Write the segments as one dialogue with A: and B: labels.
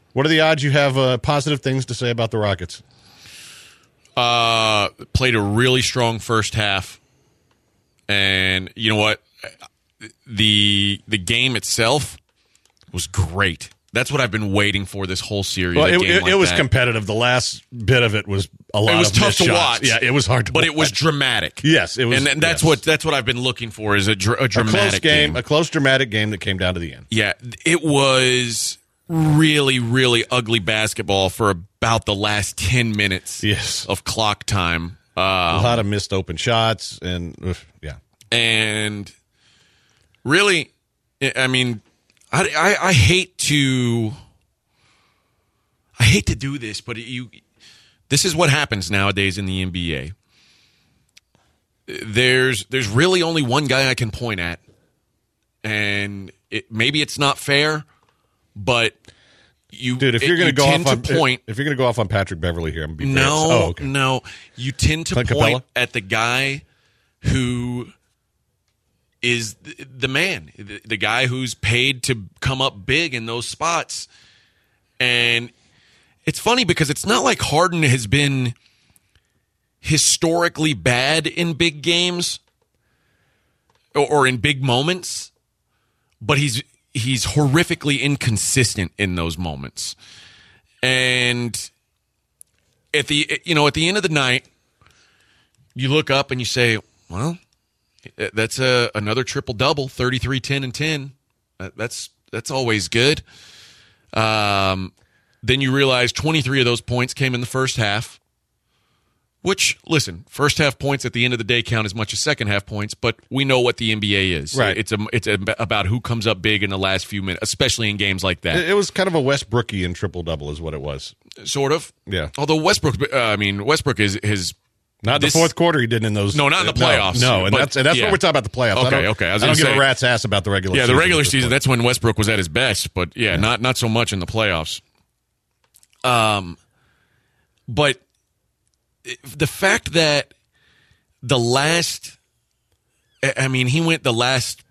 A: What are the odds you have positive things to say about the Rockets?
B: Played a really strong first half. And you know what? The game itself was great. That's what I've been waiting for this whole series.
A: Well, it was competitive. The last bit of it was a lot.
B: It was
A: of
B: tough to
A: shots.
B: watch.
A: Yeah, it was hard to watch.
B: But it was dramatic.
A: Yes, it was.
B: And that's what I've been looking for is a dramatic
A: close
B: game.
A: A close, dramatic game that came down to the end.
B: Yeah, it was really, really ugly basketball for about the last 10 minutes of clock time.
A: A lot of missed open shots and
B: And really, I mean, I hate to do this, but this is what happens nowadays in the NBA. There's really only one guy I can point at, and maybe it's not fair, but
A: if you're going to go off on Patrick Beverly here, I'm going to be
B: no, you tend to
A: Clint
B: point
A: Capella?
B: at the guy who is the man, the guy who's paid to come up big in those spots. And it's funny because it's not like Harden has been historically bad in big games or in big moments, but he's horrifically inconsistent in those moments. And at the end of the night, you look up and you say, well, that's another triple-double, 33, 10, and 10. That's always good. Then you realize 23 of those points came in the first half, which, listen, first half points at the end of the day count as much as second half points, but we know what the NBA is.
A: Right.
B: It's about who comes up big in the last few minutes, especially in games like that.
A: It was kind of a Westbrookian triple-double is what it was.
B: Sort of.
A: Yeah.
B: Although Westbrook is
A: not the fourth quarter he did in those.
B: No, not in the playoffs.
A: No, and that's what we're talking about the playoffs.
B: Okay.
A: I don't give a rat's ass about the regular season.
B: Yeah, the regular season, that's when Westbrook was at his best, but not so much in the playoffs. But the fact that he went the last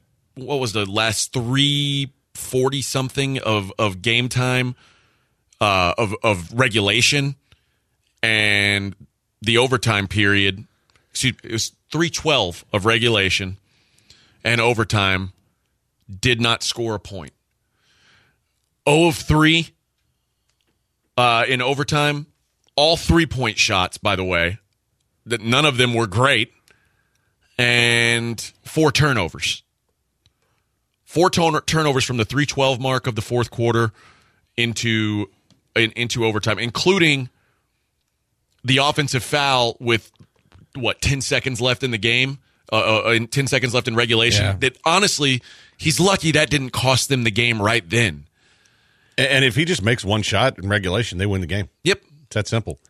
B: 340-something of game time of regulation and the overtime period, it was 312 of regulation and overtime, did not score a point. 0 of 3 in overtime, all 3-point shots, by the way. That none of them were great, and 4 turnovers. 4 turnovers from the 3:12 mark of the fourth quarter into overtime, including the offensive foul with 10 seconds left in the game, 10 seconds left in regulation.
A: Yeah.
B: That honestly, he's lucky that didn't cost them the game right then.
A: And if he just makes one shot in regulation, they win the game.
B: Yep,
A: it's that simple.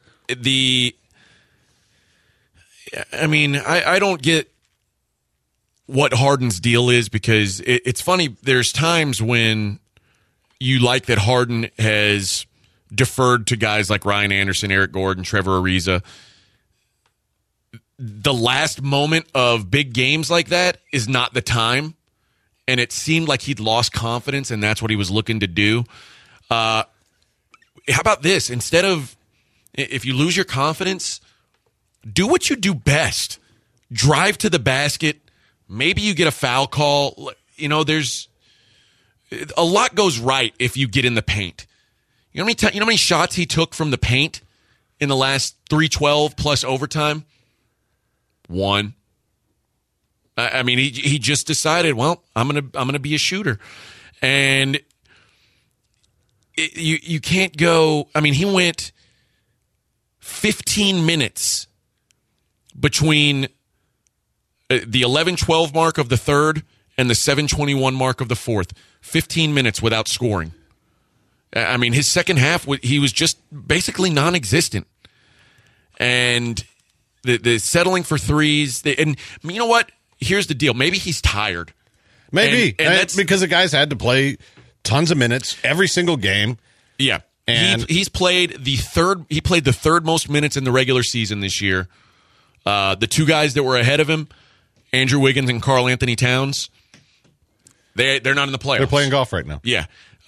B: I don't get what Harden's deal is because it's funny. There's times when you like that Harden has deferred to guys like Ryan Anderson, Eric Gordon, Trevor Ariza. The last moment of big games like that is not the time, and it seemed like he'd lost confidence, and that's what he was looking to do. How about this? Instead of, if you lose your confidence, do what you do best. Drive to the basket. Maybe you get a foul call. There's a lot goes right if you get in the paint. You know how many shots he took from the paint in the last 3:12 plus overtime? 1. He just decided, well, I'm gonna be a shooter, and you can't go. He went 15 minutes between the 11:12 mark of the third and the 7:21 mark of the fourth. 15 minutes without scoring. His second half, he was just basically non-existent. And the settling for threes. And you know what? Here's the deal. Maybe he's tired.
A: Maybe.
B: And that's
A: because the guys had to play tons of minutes every single game.
B: Yeah.
A: And
B: he's played the third most minutes in the regular season this year. The 2 guys that were ahead of him, Andrew Wiggins and Karl Anthony Towns, they're not in the playoffs.
A: They're playing golf right now.
B: Yeah.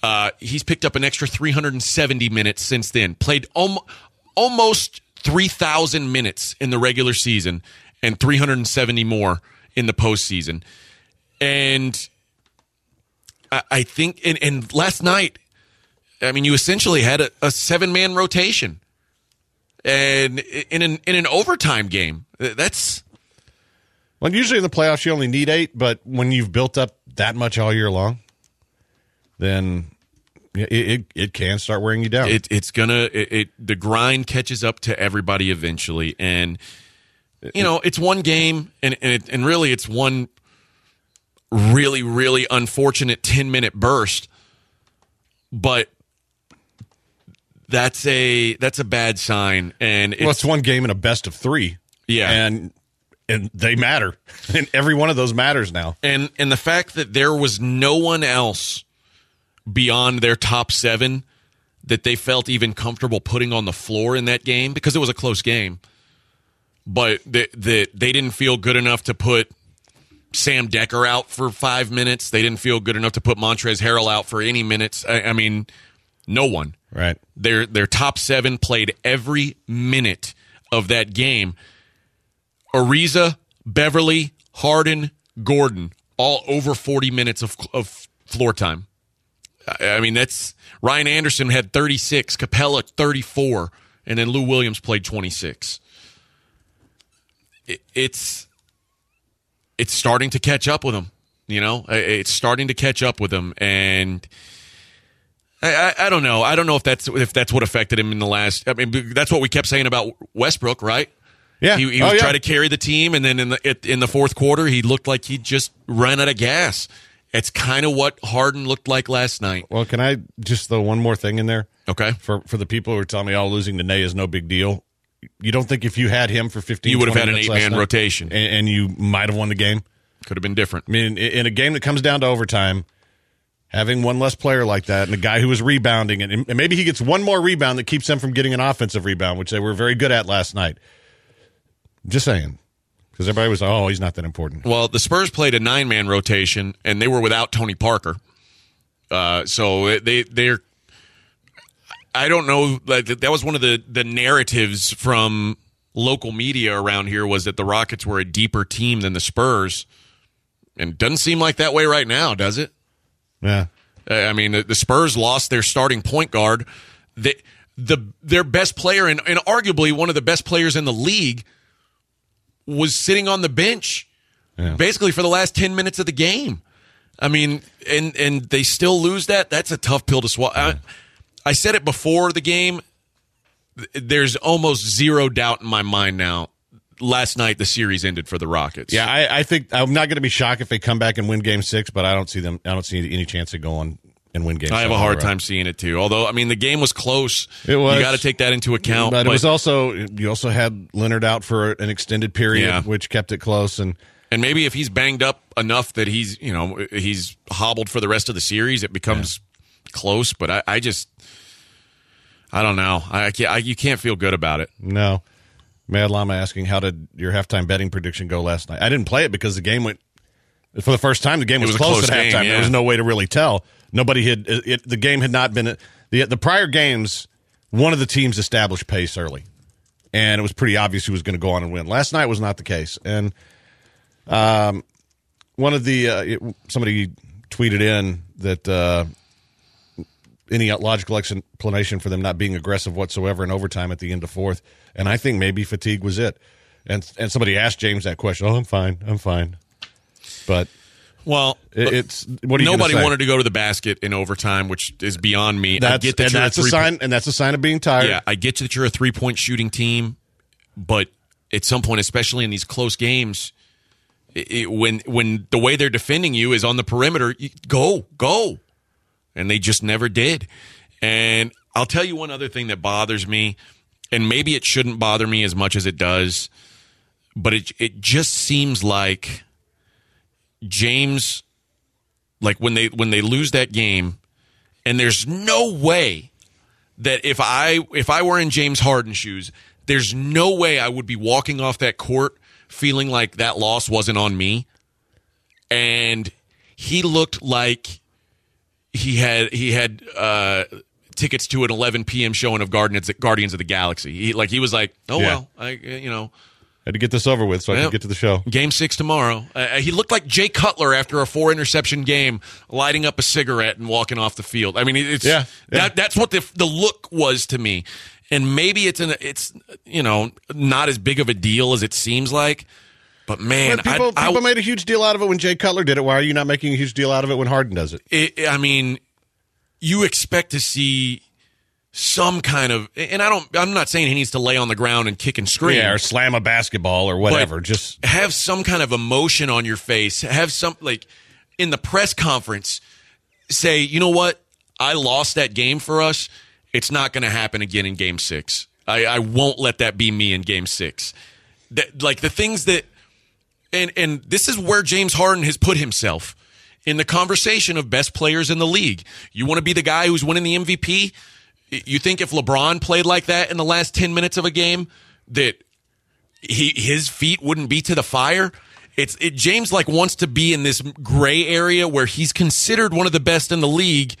B: He's picked up an extra 370 minutes since then. Played almost 3,000 minutes in the regular season and 370 more in the postseason. And I think, and last night, I mean, you essentially had a 7-man rotation, and in an overtime game. That's
A: well, usually in the playoffs you only need 8, but when you've built up that much all year long, then it can start wearing you down.
B: The grind catches up to everybody eventually, and it's one game, and really it's one really, really unfortunate 10-minute burst, but that's a bad sign. And
A: it's one game in a best of 3.
B: Yeah,
A: and they matter, and every one of those matters now.
B: And the fact that there was no one else beyond their top 7 that they felt even comfortable putting on the floor in that game, because it was a close game, but they didn't feel good enough to put Sam Decker out for 5 minutes. They didn't feel good enough to put Montrezl Harrell out for any minutes. I mean, no one.
A: Right.
B: Their top 7 played every minute of that game. Ariza, Beverly, Harden, Gordon, all over 40 minutes of floor time. I mean, that's Ryan Anderson had 36, Capella 34, and then Lou Williams played 26. It's starting to catch up with him. It's starting to catch up with him, and I don't know. I don't know if that's what affected him in the last. I mean, that's what we kept saying about Westbrook, right?
A: Yeah,
B: he was trying to carry the team, and then in the fourth quarter, he looked like he just ran out of gas. It's kind of what Harden looked like last night.
A: Well, can I just throw one more thing in there?
B: Okay.
A: For the people who are telling me, losing to Ney is no big deal. You don't think if you had him for 15,
B: you would have had an
A: 8-man
B: rotation,
A: and you might have won the game?
B: Could have been different.
A: I mean, in a game that comes down to overtime, having one less player like that and a guy who was rebounding, and maybe he gets one more rebound that keeps them from getting an offensive rebound, which they were very good at last night. Just saying. Because everybody was, he's not that important.
B: Well, the Spurs played a 9-man rotation, and they were without Tony Parker. So they're – I don't know. That was one of the narratives from local media around here, was that the Rockets were a deeper team than the Spurs. And it doesn't seem like that way right now, does it?
A: Yeah.
B: I mean, the Spurs lost their starting point guard. Their best player, and arguably one of the best players in the league, was sitting on the bench basically for the last 10 minutes of the game. I mean, and they still lose that? That's a tough pill to swallow. Yeah. I said it before the game. There's almost zero doubt in my mind now. Last night, the series ended for the Rockets.
A: Yeah, I think I'm not going to be shocked if they come back and win Game 6, but I don't see any chance of going and win Game 7.
B: I have a hard time seeing it too. Although, I mean, the game was close.
A: It was.
B: You got to take that into account.
A: But it was also, you also had Leonard out for an extended period, which kept it close. And
B: maybe if he's banged up enough that he's hobbled for the rest of the series, it becomes close. But I don't know. You can't feel good about it.
A: No. Mad Llama asking, how did your halftime betting prediction go last night? I didn't play it because the game went, for the first time, the game was close at halftime. There was no way to really tell. Nobody had, the game had not been, the prior games, one of the teams established pace early. And it was pretty obvious who was going to go on and win. Last night was not the case. And one of somebody tweeted in that any logical explanation for them not being aggressive whatsoever in overtime at the end of fourth. And I think maybe fatigue was it. And somebody asked James that question. I'm fine. But it's what are you
B: nobody wanted to go to the basket in overtime, which is beyond me.
A: That's a sign of being tired.
B: Yeah, I get that you're a 3-point shooting team, but at some point, especially in these close games, when the way they're defending you is on the perimeter, go. And they just never did. And I'll tell you one other thing that bothers me, and maybe it shouldn't bother me as much as it does, but it just seems like James, like when they lose that game, and there's no way that if I were in James Harden's shoes, there's no way I would be walking off that court feeling like that loss wasn't on me. And he looked like he had tickets to an 11 p.m. showing of Guardians of the Galaxy. He was like, well,
A: had to get this over with so I could get to the show.
B: Game 6 tomorrow. He looked like Jay Cutler after a 4-interception game, lighting up a cigarette and walking off the field. I mean, that's what the look was to me. And maybe it's not as big of a deal as it seems like. But man,
A: people made a huge deal out of it when Jay Cutler did it. Why are you not making a huge deal out of it when Harden does it?
B: I mean, you expect to see some kind of, and I'm not saying he needs to lay on the ground and kick and scream,
A: or slam a basketball or whatever.
B: Just have some kind of emotion on your face. Have some, like in the press conference, say, you know what? I lost that game for us. It's not going to happen again in Game 6. I won't let that be me in Game 6. Like the things that, and this is where James Harden has put himself in the conversation of best players in the league. You want to be the guy who's winning the MVP? You think if LeBron played like that in the last 10 minutes of a game, that his feet wouldn't be to the fire? James wants to be in this gray area where he's considered one of the best in the league,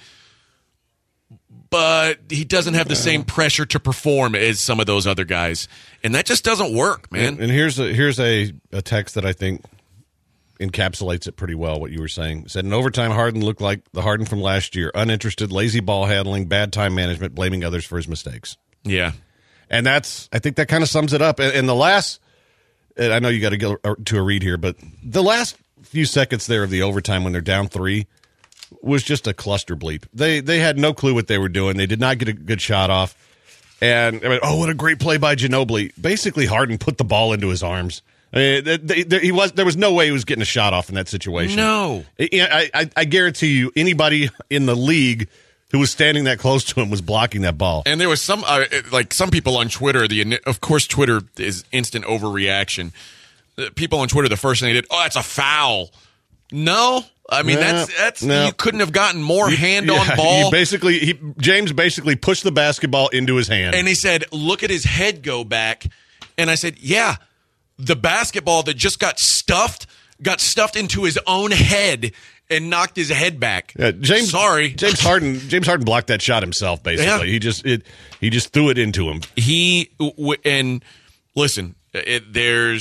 B: but he doesn't have the same pressure to perform as some of those other guys. And that just doesn't work, man.
A: And here's a text that I think encapsulates it pretty well, what you were saying. It said, in overtime, Harden looked like the Harden from last year. Uninterested, lazy ball handling, bad time management, blaming others for his mistakes.
B: Yeah.
A: And I think that kind of sums it up. And the last, and I know you got to go to a read here, but the last few seconds there of the overtime when they're down 3 was just a cluster bleep. They had no clue what they were doing. They did not get a good shot off. And, what a great play by Ginobili. Basically, Harden put the ball into his arms. I mean, there was no way he was getting a shot off in that situation.
B: No.
A: I guarantee you anybody in the league who was standing that close to him was blocking that ball.
B: And there was some people on Twitter, of course Twitter is instant overreaction. People on Twitter, the first thing they did, that's a foul. No. I mean, that's you couldn't have gotten more hand on ball.
A: James basically pushed the basketball into his hand.
B: And he said, look at his head go back. And I said, yeah. The basketball that just got stuffed into his own head and knocked his head back.
A: Yeah, James Harden blocked that shot himself. Basically,
B: yeah.
A: he just threw it into him.
B: And listen, if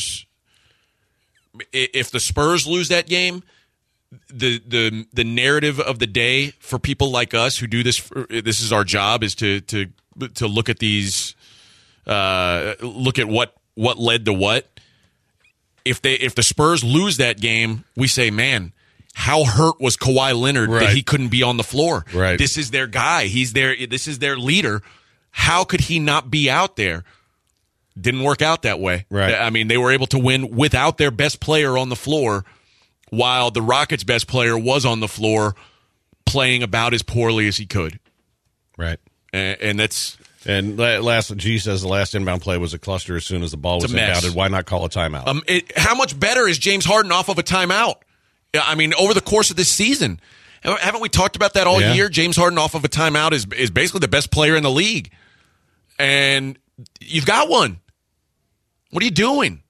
B: the Spurs lose that game, the narrative of the day for people like us who do this, this is our job, is to look at these, look at what led to what. If the Spurs lose that game, we say, man, how hurt was Kawhi Leonard that he couldn't be on the floor?
A: Right.
B: This is their guy. This is their leader. How could he not be out there? Didn't work out that way.
A: Right.
B: I mean, they were able to win without their best player on the floor, while the Rockets' best player was on the floor playing about as poorly as he could.
A: Right.
B: And that's...
A: And G says the last inbound play was a cluster as soon as the ball was inbounded. Why not call a timeout?
B: How much better is James Harden off of a timeout? I mean, over the course of this season. Haven't we talked about that all year? James Harden off of a timeout is basically the best player in the league. And you've got one. What are you doing?